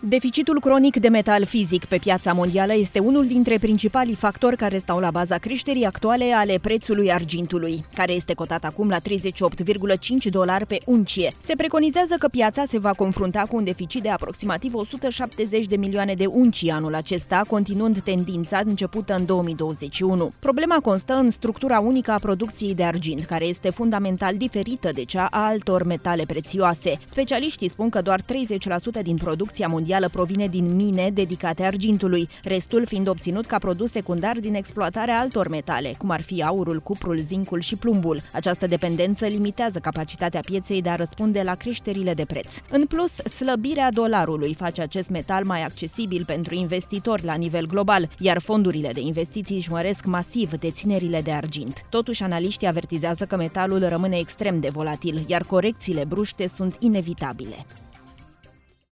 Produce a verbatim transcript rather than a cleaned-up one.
Deficitul cronic de metal fizic pe piața mondială este unul dintre principalii factori care stau la baza creșterii actuale ale prețului argintului, care este cotat acum la treizeci și opt virgulă cinci dolari pe uncie. Se preconizează că piața se va confrunta cu un deficit de aproximativ o sută șaptezeci de milioane de uncii anul acesta, continuând tendința începută în două mii douăzeci și unu. Problema constă în structura unică a producției de argint, care este fundamental diferită de cea a altor metale prețioase. Specialiștii spun că doar treizeci la sută din producția mondială provine din mine dedicate argintului, restul fiind obținut ca produs secundar din exploatarea altor metale, cum ar fi aurul, cuprul, zincul și plumbul. Această dependență limitează capacitatea pieței de a răspunde la creșterile de preț. În plus, slăbirea dolarului face acest metal mai accesibil pentru investitori la nivel global, iar fondurile de investiții își măresc masiv deținerile de argint. Totuși, analiștii avertizează că metalul rămâne extrem de volatil, iar corecțiile bruște sunt inevitabile.